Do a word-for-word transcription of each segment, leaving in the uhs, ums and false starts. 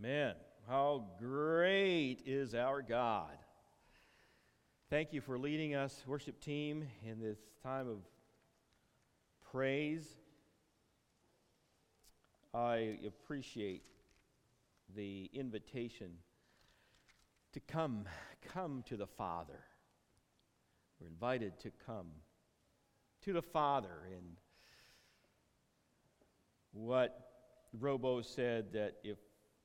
Amen. How great is our God. Thank you for leading us, worship team, in this time of praise. I appreciate the invitation to come, come to the Father. We're invited to come to the Father. And what Robo said, that if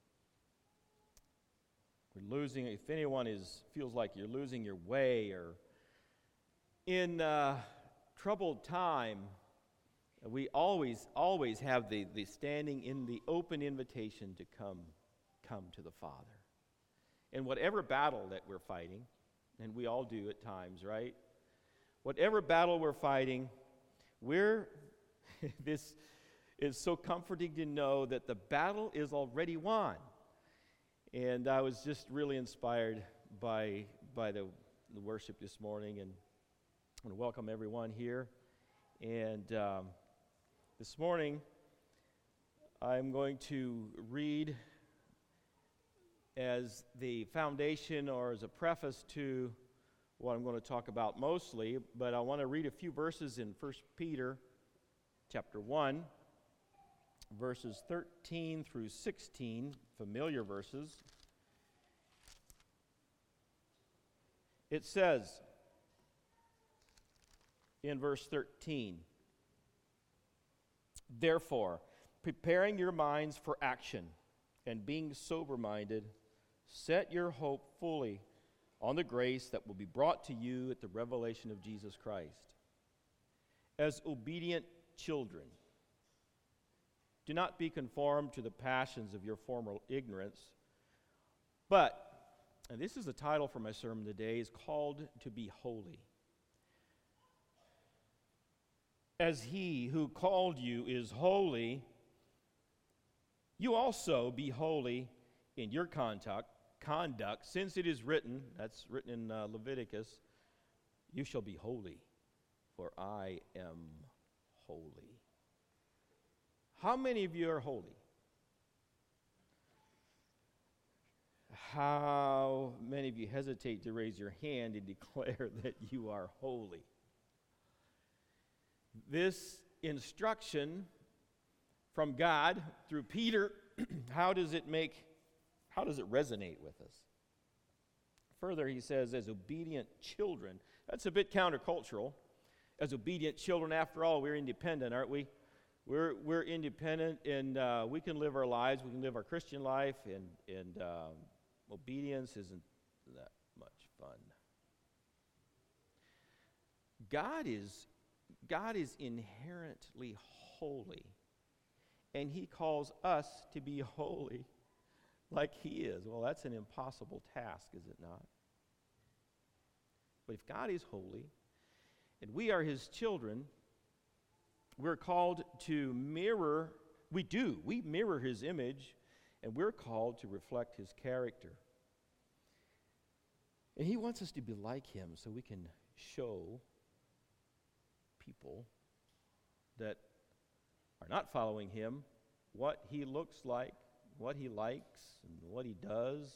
we're losing, if anyone is feels like you're losing your way or in uh, troubled time, we always, always have the, the standing in the open invitation to come, come to the Father. In whatever battle that we're fighting, and we all do at times, right? Whatever battle we're fighting, we're, this is so comforting to know that the battle is already won. And I was just really inspired by, by the, the worship this morning, and I want to welcome everyone here. And um, this morning, I'm going to read as the foundation or as a preface to what I'm going to talk about mostly, but I want to read a few verses in First Peter chapter one, verses thirteen through sixteen, familiar verses. It says in verse thirteen, "Therefore, preparing your minds for action and being sober-minded, set your hope fully on the grace that will be brought to you at the revelation of Jesus Christ. As obedient children, do not be conformed to the passions of your former ignorance, but," and this is the title for my sermon today, is called to be holy. "As he who called you is holy, you also be holy in your conduct, conduct, since it is written," that's written in uh, Leviticus, "you shall be holy, for I am holy." How many of you are holy? How many of you hesitate to raise your hand and declare that you are holy? This instruction from God through Peter, how does it make, how does it resonate with us? Further, he says, as obedient children. That's a bit countercultural. As obedient children, after all, we're independent, aren't we? We're we're independent, and uh, we can live our lives. We can live our Christian life, and and um, obedience isn't that much fun. God is God is inherently holy, and He calls us to be holy, like He is. Well, that's an impossible task, is it not? But if God is holy, and we are His children, we're called to mirror, we do, we mirror His image, and we're called to reflect His character. And He wants us to be like Him so we can show people that are not following Him what He looks like, what He likes, and what He does.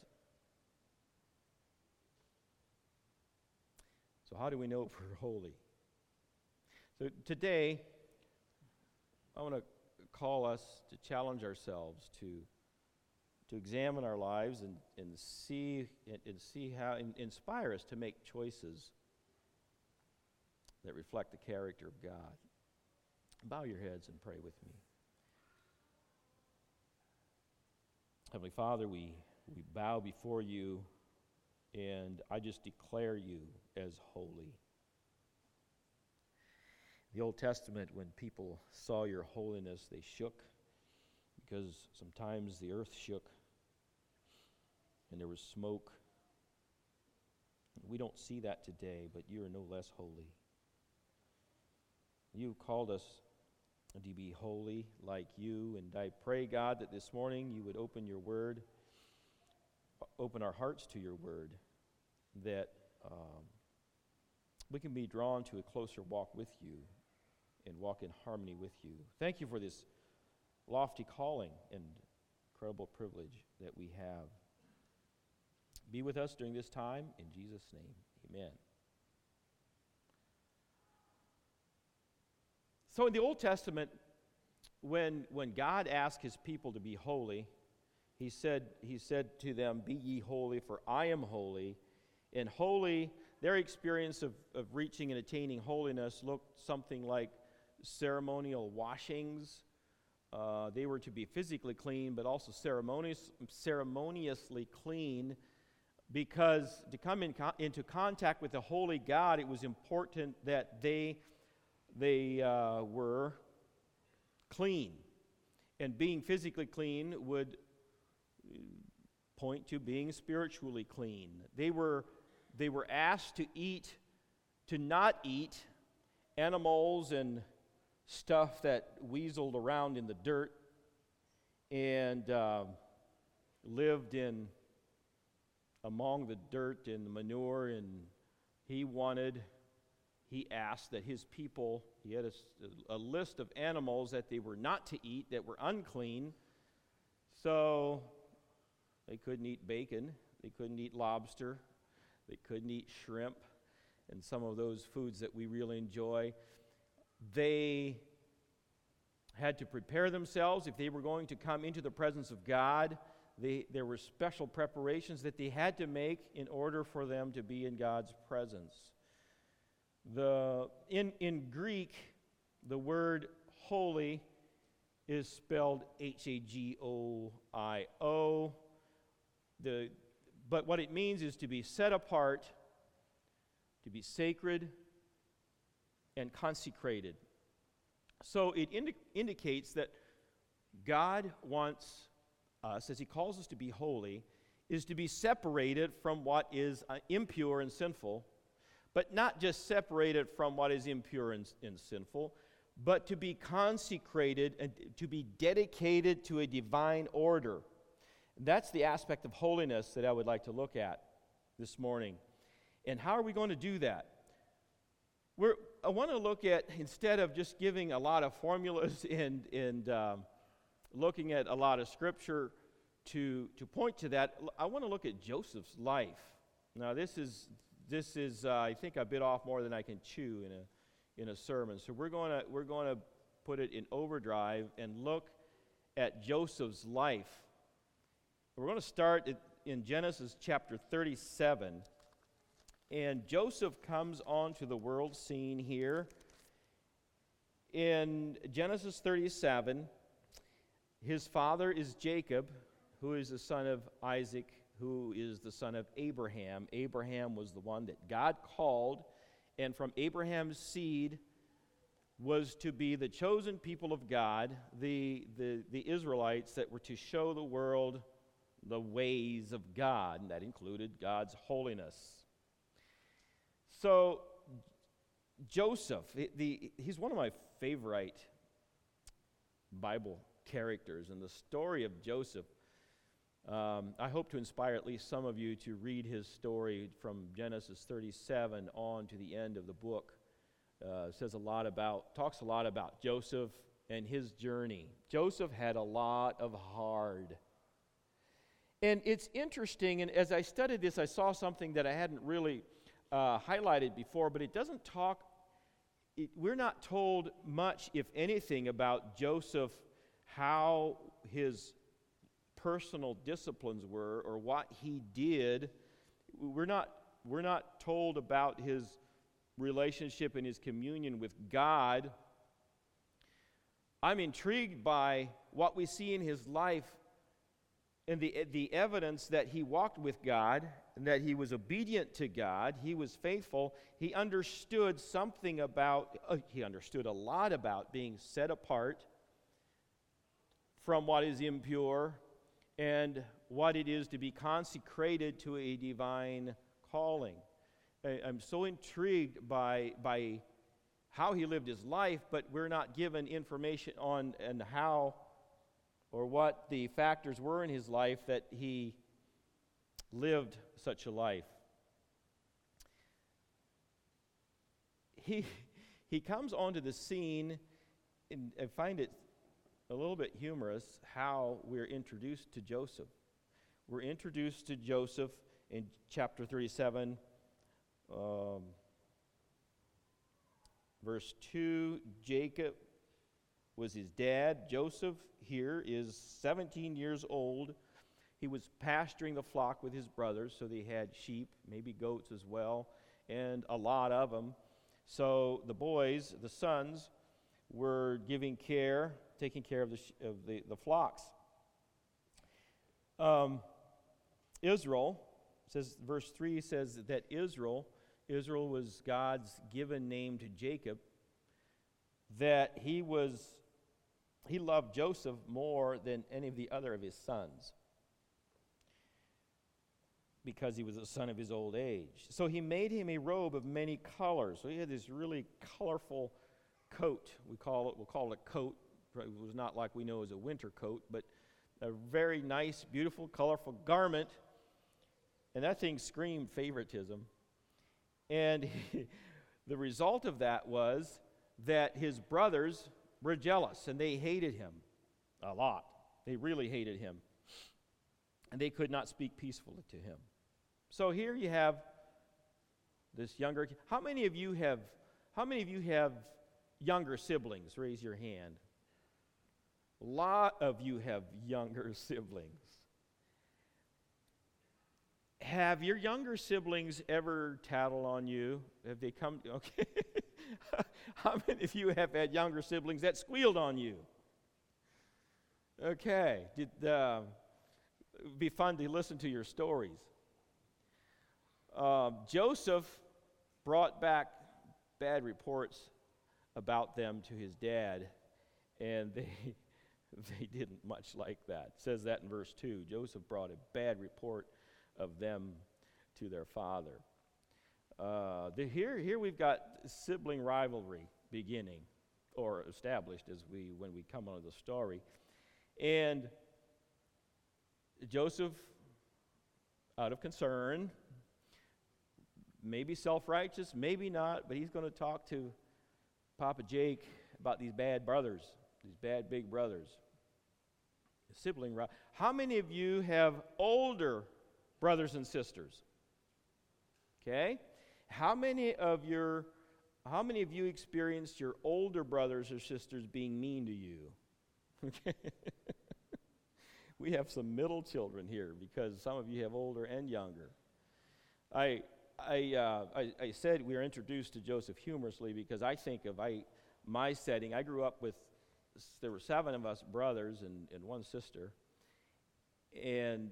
So how do we know if we're holy? So today, I want to call us to challenge ourselves to to examine our lives and, and see and, and see how and inspire us to make choices that reflect the character of God. Bow your heads and pray with me. Heavenly Father, we, we bow before you, and I just declare you as holy. The Old Testament, when people saw your holiness, they shook, because sometimes the earth shook and there was smoke. We don't see that today, but you are no less holy. You called us to be holy like you, and I pray, God, that this morning you would open your word, open our hearts to your word, that um, we can be drawn to a closer walk with you and walk in harmony with you. Thank you for this lofty calling and incredible privilege that we have. Be with us during this time. In Jesus' name, amen. So in the Old Testament, when, when God asked his people to be holy, he said, he said to them, "Be ye holy, for I am holy." And holy, their experience of, of reaching and attaining holiness looked something like ceremonial washings. Uh, they were to be physically clean, but also ceremonious, ceremoniously clean, because to come in co- into contact with the holy God, it was important that they, they uh, were clean. And being physically clean would point to being spiritually clean. They were, they were asked to eat, to not eat animals and stuff that weaseled around in the dirt and uh, lived in among the dirt and the manure, and he wanted, he asked that his people, he had a, a list of animals that they were not to eat, that were unclean. So they couldn't eat bacon, they couldn't eat lobster, they couldn't eat shrimp, and some of those foods that we really enjoy. They had to prepare themselves if they were going to come into the presence of God. They, there were special preparations that they had to make in order for them to be in God's presence. The, in, in Greek, the word holy is spelled H A G O I O. The, but what it means is to be set apart, to be sacred, and consecrated. So it indi- indicates that God wants us, as he calls us to be holy, is to be separated from what is uh, impure and sinful, but not just separated from what is impure and, and sinful, but to be consecrated and to be dedicated to a divine order. That's the aspect of holiness that I would like to look at this morning. And how are we going to do that? We're, I want to look at, instead of just giving a lot of formulas and, and um, looking at a lot of scripture to, to point to that, I want to look at Joseph's life. Now, this is, this is uh, I think, I bit off more than I can chew in a, in a sermon. So we're going to we're going to put it in overdrive and look at Joseph's life. We're going to start in Genesis chapter thirty-seven. And Joseph comes onto the world scene here. In Genesis thirty-seven, his father is Jacob, who is the son of Isaac, who is the son of Abraham. Abraham was the one that God called, and from Abraham's seed was to be the chosen people of God, the, the, the Israelites that were to show the world the ways of God, and that included God's holiness. So, Joseph, the, the, he's one of my favorite Bible characters, and the story of Joseph, um, I hope to inspire at least some of you to read his story from Genesis thirty-seven on to the end of the book. Uh, says a lot about, talks a lot about Joseph and his journey. Joseph had a lot of hard. And it's interesting, and as I studied this, I saw something that I hadn't really Uh, highlighted before, but it doesn't talk, it, we're not told much, if anything, about Joseph, how his personal disciplines were or what he did. We're not, we're not told about his relationship and his communion with God. I'm intrigued by what we see in his life and the, the evidence that he walked with God, and that he was obedient to God, he was faithful. He understood something about, uh, he understood a lot about being set apart from what is impure and what it is to be consecrated to a divine calling. I, I'm so intrigued by, by how he lived his life, but we're not given information on and how or what the factors were in his life that he lived such a life. He he comes onto the scene, and I find it a little bit humorous how we're introduced to Joseph. We're introduced to Joseph in chapter thirty-seven, um, verse two. Jacob was his dad. Joseph here is seventeen years old. He was pasturing the flock with his brothers, so they had sheep, maybe goats as well, and a lot of them. So the boys, the sons, were giving care, taking care of the sh- of the, the flocks. Um, Israel, says verse three says that Israel, Israel was God's given name to Jacob, that he was, he loved Joseph more than any of the other of his sons, because he was a son of his old age. So he made him a robe of many colors. So he had this really colorful coat. We call it, we'll call it a coat. It was not like we know as a winter coat, but a very nice, beautiful, colorful garment. And that thing screamed favoritism. And he, the result of that was that his brothers were jealous, and they hated him a lot. They really hated him. And they could not speak peacefully to him. So here you have this younger kid. How many of you have how many of you have younger siblings? Raise your hand. A lot of you have younger siblings. Have your younger siblings ever tattled on you? Have they come? Okay. How many of you have had younger siblings that squealed on you? Okay. Did uh, it would be fun to listen to your stories. Uh, Joseph brought back bad reports about them to his dad, and they they didn't much like that. It says that in verse two. Joseph brought a bad report of them to their father. Uh, the, here, here we've got sibling rivalry beginning, or established as we when we come on to the story, and Joseph, out of concern, maybe self-righteous, maybe not, but he's going to talk to Papa Jake about these bad brothers, these bad big brothers. Sibling rivalry. How many of you have older brothers and sisters? Okay? How many of your how many of you experienced your older brothers or sisters being mean to you? Okay. We have some middle children here because some of you have older and younger. I I, uh, I I said we were introduced to Joseph humorously because I think of I my setting. I grew up with there were seven of us brothers and, and one sister, and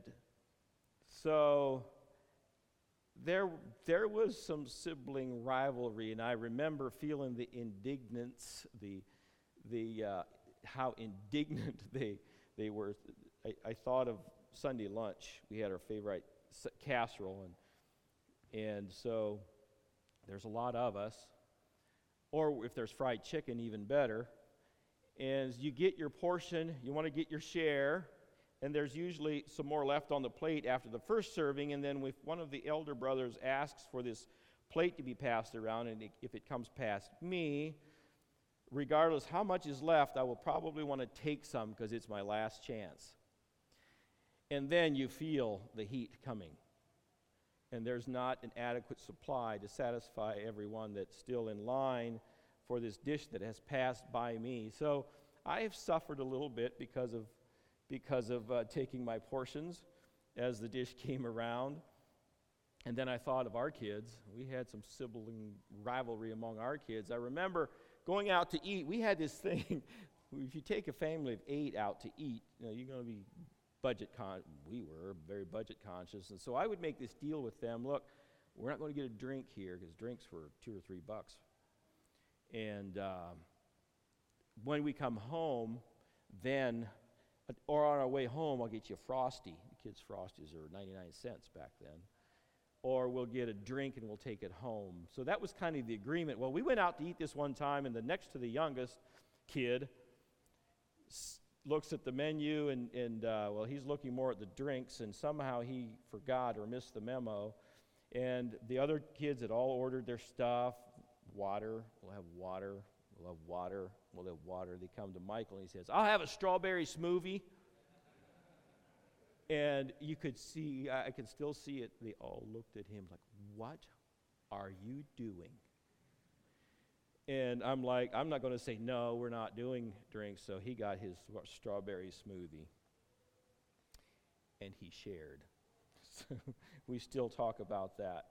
so there there was some sibling rivalry, and I remember feeling the indignance, the the uh, how indignant they they were. I, I thought of Sunday lunch. We had our favorite casserole, and and so there's a lot of us. Or if there's fried chicken, even better. And you get your portion, you want to get your share, and there's usually some more left on the plate after the first serving, and then if one of the elder brothers asks for this plate to be passed around, and if it comes past me, regardless how much is left, I will probably want to take some because it's my last chance. And then you feel the heat coming. And there's not an adequate supply to satisfy everyone that's still in line for this dish that has passed by me. So I have suffered a little bit because of because of uh, taking my portions as the dish came around. And then I thought of our kids. We had some sibling rivalry among our kids. I remember going out to eat. We had this thing. If you take a family of eight out to eat, you know, you're going to be budget con. We were very budget conscious, and so I would make this deal with them. Look, we're not going to get a drink here because drinks were two or three bucks. And uh, when we come home, then, or on our way home, I'll get you a Frosty. The kids' Frosties are ninety-nine cents back then. Or we'll get a drink and we'll take it home. So that was kind of the agreement. Well, we went out to eat this one time, and the next to the youngest kid s- looks at the menu, and, and uh, well, he's looking more at the drinks, and somehow he forgot or missed the memo. And the other kids had all ordered their stuff. Water, we'll have water, We'll have water. We'll have water. They come to Michael and he says, I'll have a strawberry smoothie. And you could see, I can still see it. They all looked at him like, what are you doing? And I'm like, I'm not going to say, no, we're not doing drinks. So he got his strawberry smoothie. And he shared. So we still talk about that.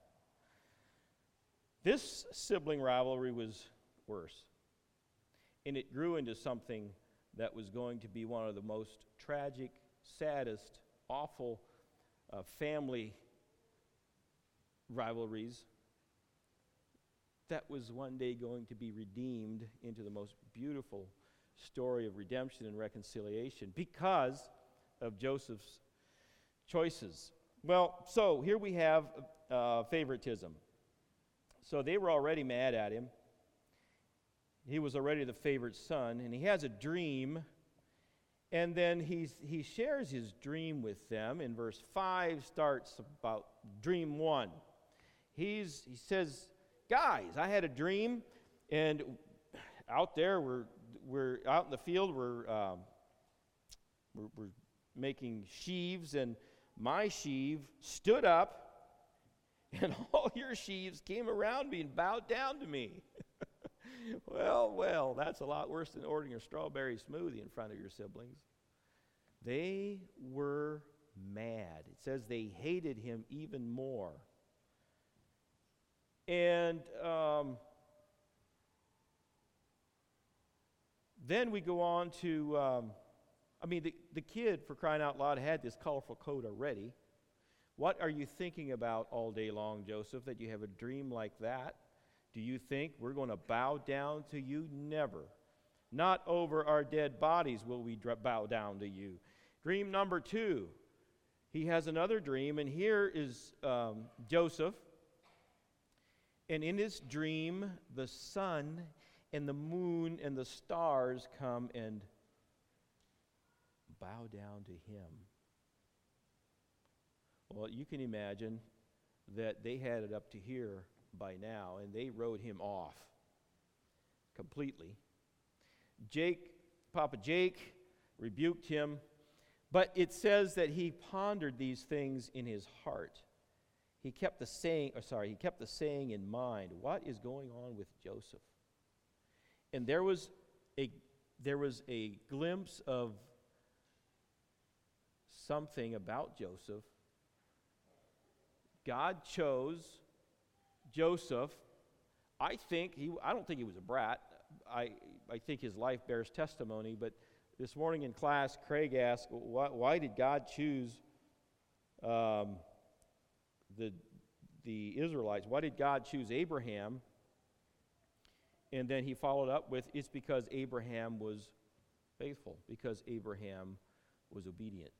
This sibling rivalry was worse. And it grew into something that was going to be one of the most tragic, saddest, awful uh, family rivalries that was one day going to be redeemed into the most beautiful story of redemption and reconciliation because of Joseph's choices. Well, so here we have uh, favoritism. So they were already mad at him. He was already the favorite son, and he has a dream. And then he's, he shares his dream with them. In verse five starts about dream one. He's, he says, guys, I had a dream, and out there, we're, we're out in the field, we're, um, we're, we're making sheaves, and my sheave stood up, and all your sheaves came around me and bowed down to me. Well, well, that's a lot worse than ordering a strawberry smoothie in front of your siblings. They were mad. It says they hated him even more. And um, then we go on to, um, I mean, the, the kid, for crying out loud, had this colorful coat already. What are you thinking about all day long, Joseph, that you have a dream like that? Do you think we're going to bow down to you? Never. Not over our dead bodies will we bow down to you. Dream number two. He has another dream, and here is um, Joseph. And in his dream, the sun and the moon and the stars come and bow down to him. Well, you can imagine that they had it up to here by now, and they wrote him off completely. Jake, Papa Jake, rebuked him, but it says that he pondered these things in his heart. He kept the saying, or sorry, he kept the saying in mind. What is going on with Joseph? And there was a there was a glimpse of something about Joseph. God chose Joseph. I think he I don't think he was a brat. I I think his life bears testimony, but this morning in class, Craig asked, why, why did God choose um, the the Israelites? Why did God choose Abraham? And then he followed up with, it's because Abraham was faithful, because Abraham was obedient.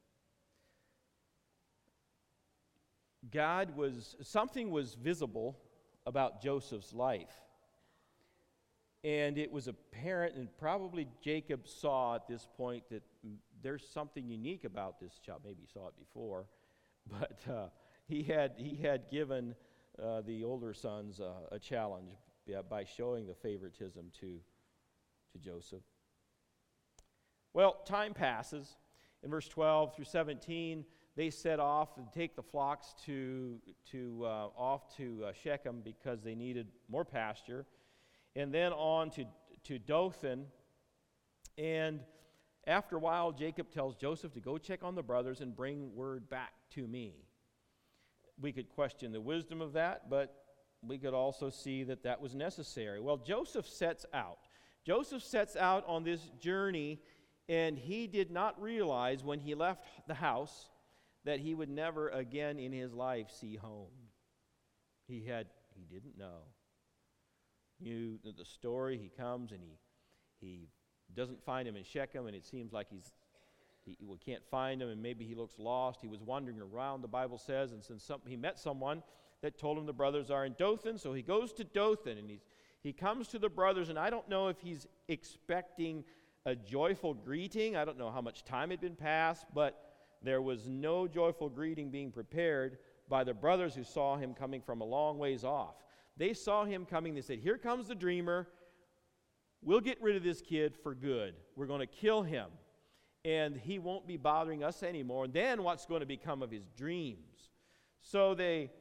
God was, something was visible about Joseph's life. And it was apparent, and probably Jacob saw at this point that there's something unique about this child. Maybe he saw it before, but uh, he had he had given uh, the older sons uh, a challenge by showing the favoritism to to Joseph. Well, time passes. In verse twelve through seventeen, they set off and take the flocks to to uh, off to uh, Shechem because they needed more pasture. And then on to, to Dothan. And after a while, Jacob tells Joseph to go check on the brothers and bring word back to me. We could question the wisdom of that, but we could also see that that was necessary. Well, Joseph sets out. Joseph sets out on this journey, and he did not realize when he left the house that he would never again in his life see home. He had, he didn't know. Knew the story. He comes and he he doesn't find him in Shechem, and it seems like he's he we can't find him, and maybe he looks lost. He was wandering around, the Bible says, and since some, he met someone that told him the brothers are in Dothan, so he goes to Dothan, and he's he comes to the brothers, and I don't know if he's expecting a joyful greeting. I don't know how much time had been passed, but there was no joyful greeting being prepared by the brothers who saw him coming from a long ways off. They saw him coming. They said, here comes the dreamer. we'll get rid of this kid for good. We're going to kill him, and he won't be bothering us anymore. And then what's going to become of his dreams? So they,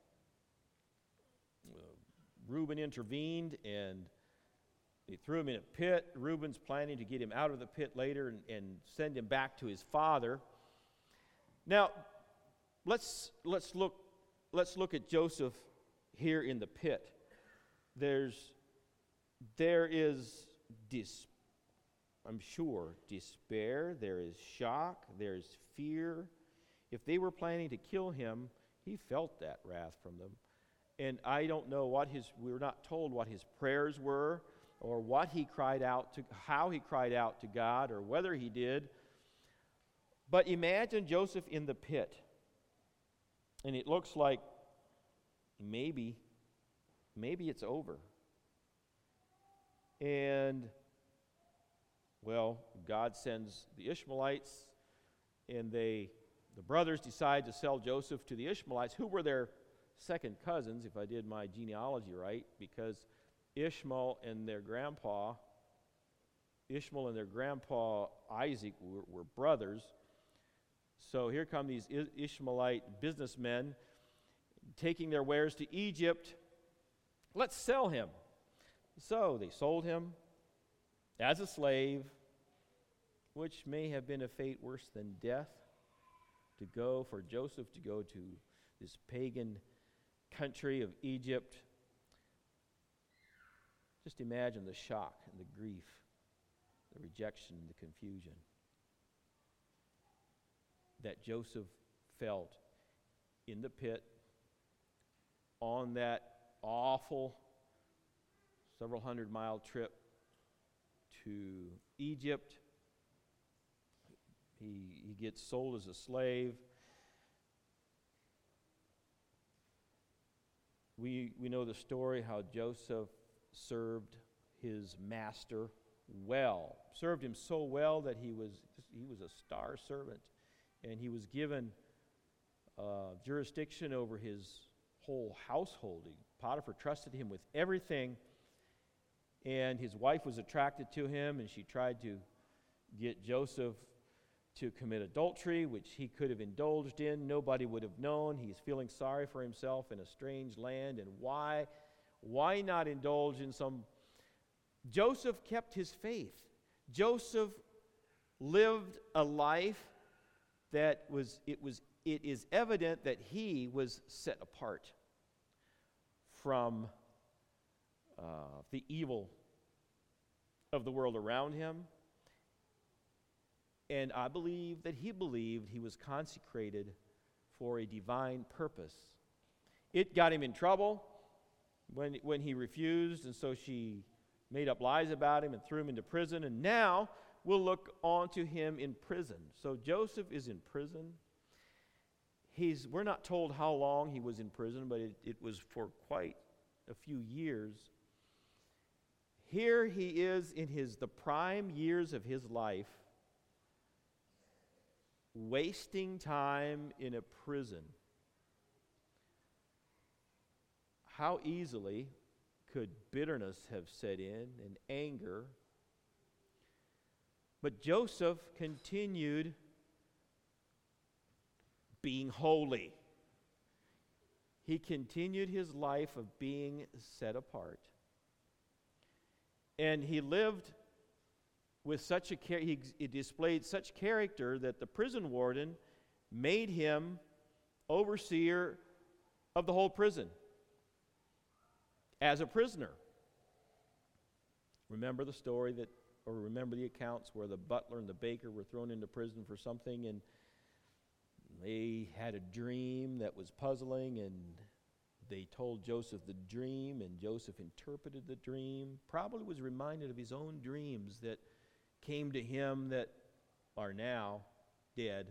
uh, Reuben intervened, and they threw him in a pit. Reuben's planning to get him out of the pit later and, and send him back to his father. Now, let's let's look let's look at Joseph here in the pit. There's there is dis, I'm sure despair. There is shock. There is fear. If they were planning to kill him, he felt that wrath from them. And I don't know what his. We're not told what his prayers were, or what he cried out to, how he cried out to God, or whether he did. But imagine Joseph in the pit, and it looks like maybe, maybe it's over. And, well, God sends the Ishmaelites, and they, the brothers decide to sell Joseph to the Ishmaelites, who were their second cousins, if I did my genealogy right, because Ishmael and their grandpa, Ishmael and their grandpa Isaac were, were brothers. So here come these Ishmaelite businessmen taking their wares to Egypt. Let's sell him. So they sold him as a slave, which may have been a fate worse than death, to go for Joseph to go to this pagan country of Egypt. Just imagine the shock and the grief, the rejection and the confusion that Joseph felt in the pit on that awful several hundred mile trip to Egypt. He, he gets sold as a slave. We, we know the story how Joseph served his master well, served him so well that he was he was a star servant, and he was given uh, jurisdiction over his whole household. Potiphar trusted him with everything, and his wife was attracted to him, and she tried to get Joseph to commit adultery, which he could have indulged in. Nobody would have known. He's feeling sorry for himself in a strange land, and why why not indulge in some... Joseph kept his faith. Joseph lived a life that was, it was, it is evident that he was set apart from uh, the evil of the world around him. And I believe that he believed he was consecrated for a divine purpose. It got him in trouble when, when he refused, and so she made up lies about him and threw him into prison. And now we'll look on to him in prison. So Joseph is in prison. He's, we're not told how long he was in prison, but it, it was for quite a few years. Here he is in his the prime years of his life, wasting time in a prison. How easily could bitterness have set in and anger? But Joseph continued being holy. He continued his life of being set apart. And he lived with such a char- he, he displayed such character that the prison warden made him overseer of the whole prison as a prisoner. Remember the story that, or remember the accounts where the butler and the baker were thrown into prison for something, and they had a dream that was puzzling, and they told Joseph the dream, and Joseph interpreted the dream, probably was reminded of his own dreams that came to him that are now dead.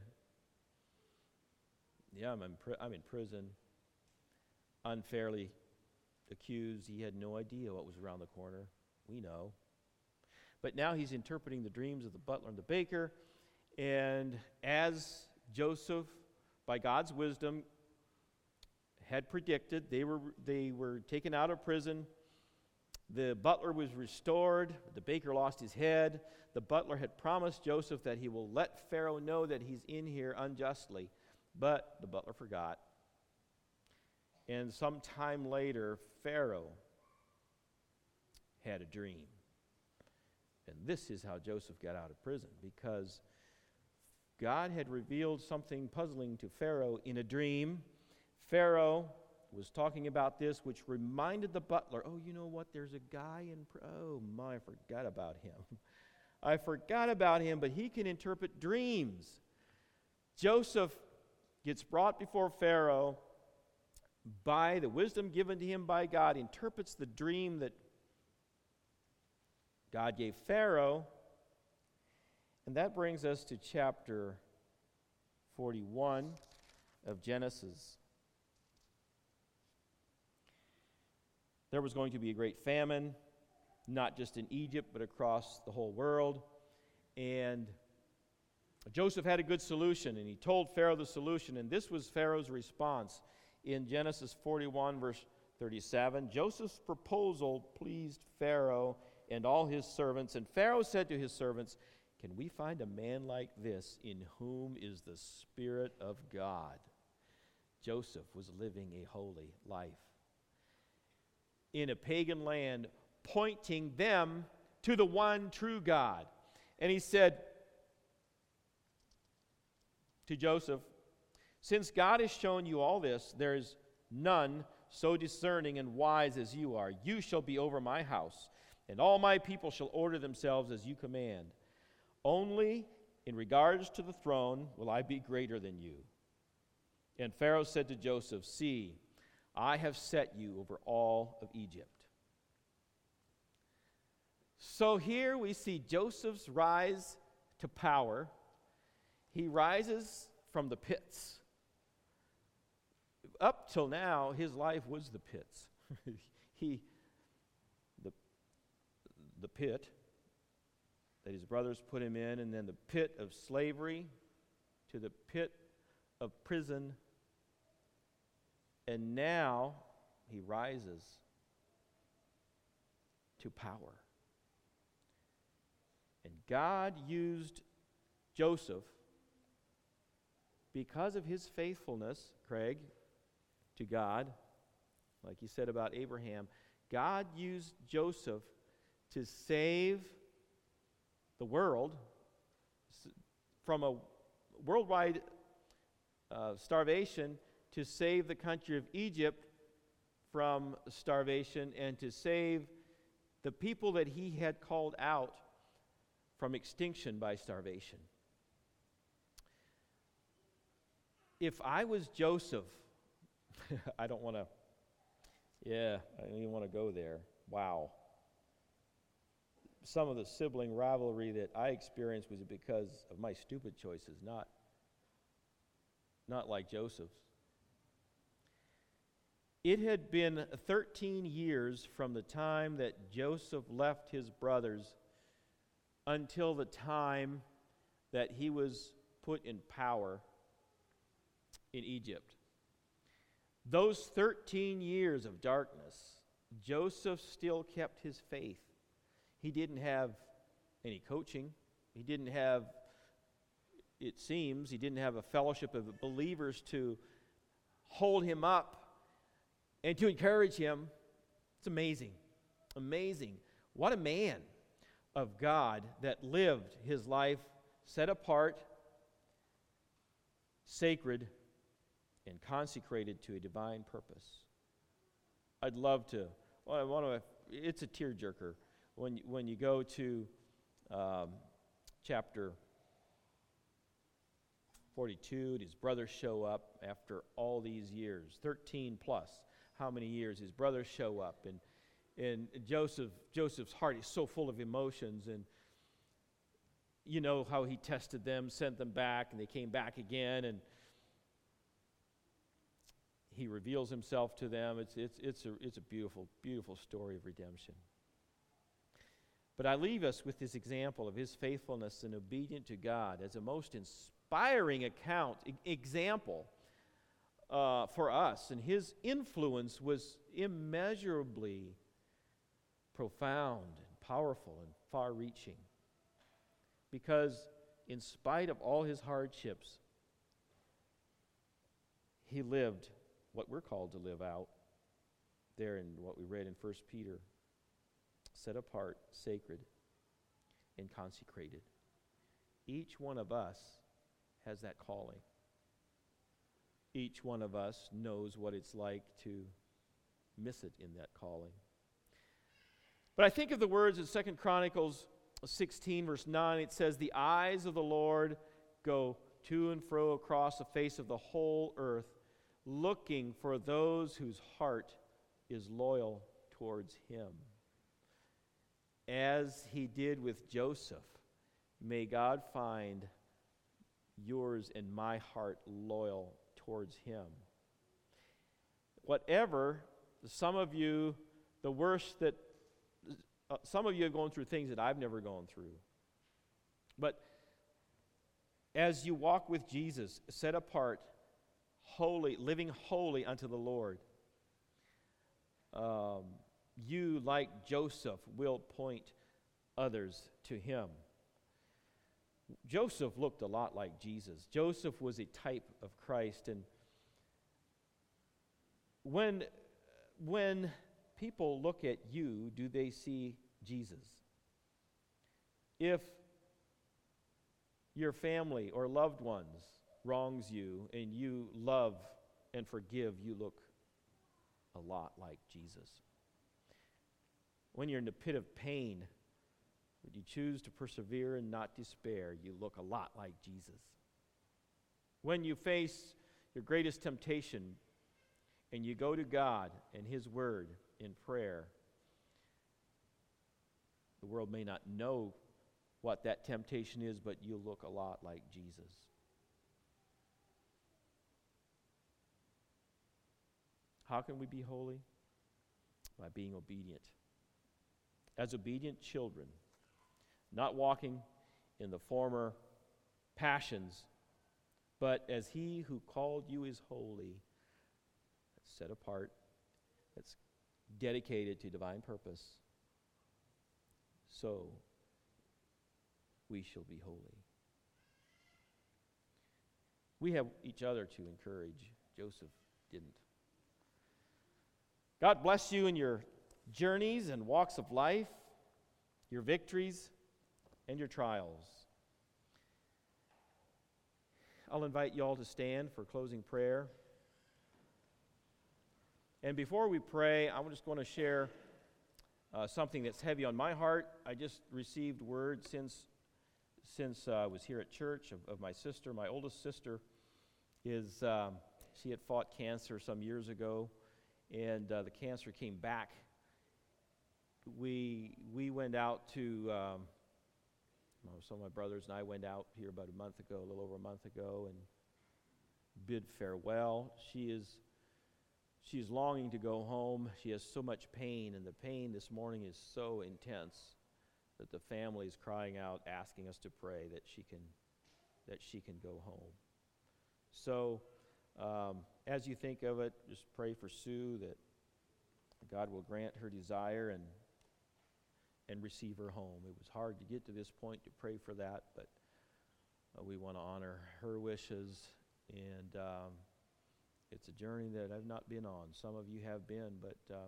Yeah, I'm in, pri- I'm in prison, unfairly accused. He had no idea what was around the corner. We know. But now he's interpreting the dreams of the butler and the baker, and as Joseph, by God's wisdom, had predicted, they were they were taken out of prison. The butler was restored. The baker lost his head. The butler had promised Joseph that he will let Pharaoh know that he's in here unjustly. But the butler forgot. And some time later, Pharaoh had a dream. And this is how Joseph got out of prison, because God had revealed something puzzling to Pharaoh in a dream. Pharaoh was talking about this, which reminded the butler, oh, you know what, there's a guy in, pr- oh my, I forgot about him. I forgot about him, but he can interpret dreams. Joseph gets brought before Pharaoh by the wisdom given to him by God, interprets the dream that God gave Pharaoh. And that brings us to chapter forty-one of Genesis. There was going to be a great famine, not just in Egypt, but across the whole world. And Joseph had a good solution, and he told Pharaoh the solution, and this was Pharaoh's response. In Genesis forty-one, verse thirty-seven, Joseph's proposal pleased Pharaoh and all his servants, and Pharaoh said to his servants, can we find a man like this in whom is the Spirit of God? Joseph was living a holy life in a pagan land, pointing them to the one true God. And he said to Joseph, since God has shown you all this, there is none so discerning and wise as you are. You shall be over my house, and all my people shall order themselves as you command. Only in regards to the throne will I be greater than you. And Pharaoh said to Joseph, see, I have set you over all of Egypt. So here we see Joseph's rise to power. He rises from the pits. Up till now, his life was the pits. he, the, the pit that his brothers put him in, and then the pit of slavery to the pit of prison. And now he rises to power. And God used Joseph because of his faithfulness, Craig, to God, like you said about Abraham. God used Joseph to save the world from a worldwide uh, starvation, to save the country of Egypt from starvation, and to save the people that he had called out from extinction by starvation. If I was Joseph, I don't want to, yeah, I don't even want to go there. Wow. Some of the sibling rivalry that I experienced was because of my stupid choices, not, not like Joseph's. It had been thirteen years from the time that Joseph left his brothers until the time that he was put in power in Egypt. Those thirteen years of darkness, Joseph still kept his faith. He didn't have any coaching. He didn't have, it seems, he didn't have a fellowship of believers to hold him up and to encourage him. It's amazing. Amazing. What a man of God that lived his life set apart, sacred, and consecrated to a divine purpose. I'd love to, well, I want to, it's a tearjerker when, when you go to um, chapter forty-two, and his brothers show up after all these years, thirteen plus, how many years his brothers show up, and and Joseph Joseph's heart is so full of emotions, and you know how he tested them, sent them back, and they came back again, and he reveals himself to them. It's it's it's a it's a beautiful, beautiful story of redemption. But I leave us with this example of his faithfulness and obedience to God as a most inspiring account, e- example uh, for us. And his influence was immeasurably profound and powerful and far-reaching. Because in spite of all his hardships, he lived what we're called to live out there in what we read in First Peter, set apart, sacred, and consecrated. Each one of us has that calling. Each one of us knows what it's like to miss it in that calling. But I think of the words in Second Chronicles sixteen, verse nine. It says, "The eyes of the Lord go to and fro across the face of the whole earth, looking for those whose heart is loyal towards him." As he did with Joseph, may God find yours and my heart loyal towards him. Whatever, some of you, the worst that, uh, some of you are going through things that I've never gone through. But as you walk with Jesus, set apart, holy, living holy unto the Lord, um, you, like Joseph, will point others to him. Joseph looked a lot like Jesus. Joseph was a type of Christ. And when, when people look at you, do they see Jesus? If your family or loved ones wrongs you and you love and forgive, you look a lot like Jesus. When you're in the pit of pain, but you choose to persevere and not despair, you look a lot like Jesus. When you face your greatest temptation and you go to God and his word in prayer, the world may not know what that temptation is, but you look a lot like Jesus. How can we be holy? By being obedient. As obedient children, not walking in the former passions, but as he who called you is holy, that's set apart, that's dedicated to divine purpose, so we shall be holy. We have each other to encourage. Joseph didn't. God bless you in your journeys and walks of life, your victories, and your trials. I'll invite you all to stand for closing prayer. And before we pray, I'm just going to share uh, something that's heavy on my heart. I just received word since since uh, I was here at church of, of my sister. My oldest sister is, um, she had fought cancer some years ago, and uh, the cancer came back. We we went out to, um, some of my brothers and I went out here about a month ago, a little over a month ago, and bid farewell. She is she is longing to go home. She has so much pain, and the pain this morning is so intense that the family is crying out, asking us to pray that she can that she can go home. So, um, as you think of it, just pray for Sue that God will grant her desire and and receive her home. It was hard to get to this point to pray for that, but uh, we want to honor her wishes, and um, it's a journey that I've not been on. Some of you have been, but uh,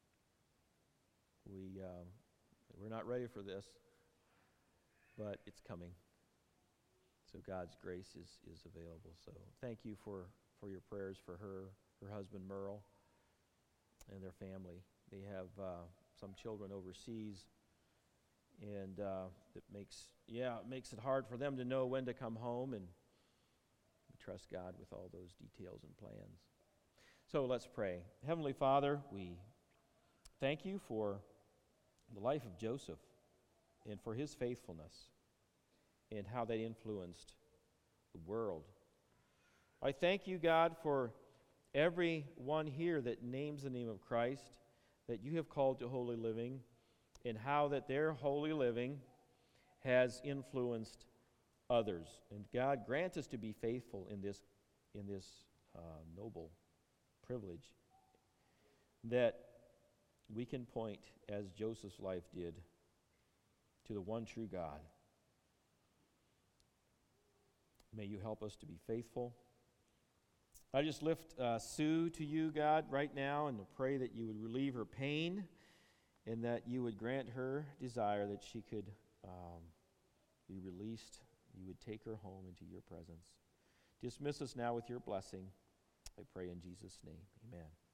we, uh, we're not ready for this, but it's coming. So God's grace is, is available. So thank you for, for your prayers for her, her husband Merle, and their family. They have uh, some children overseas, and uh, it makes yeah it makes it hard for them to know when to come home, and we trust God with all those details and plans. So let's pray. Heavenly Father, we thank you for the life of Joseph and for his faithfulness and how that influenced the world. I thank you, God, for everyone here that names the name of Christ, that you have called to holy living, and how that their holy living has influenced others. And God, grant us to be faithful in this, in this uh, noble privilege, that we can point, as Joseph's life did, to the one true God. May you help us to be faithful. I just lift uh, Sue to you, God, right now, and pray that you would relieve her pain and that you would grant her desire that she could um, be released. You would take her home into your presence. Dismiss us now with your blessing. I pray in Jesus' name. Amen.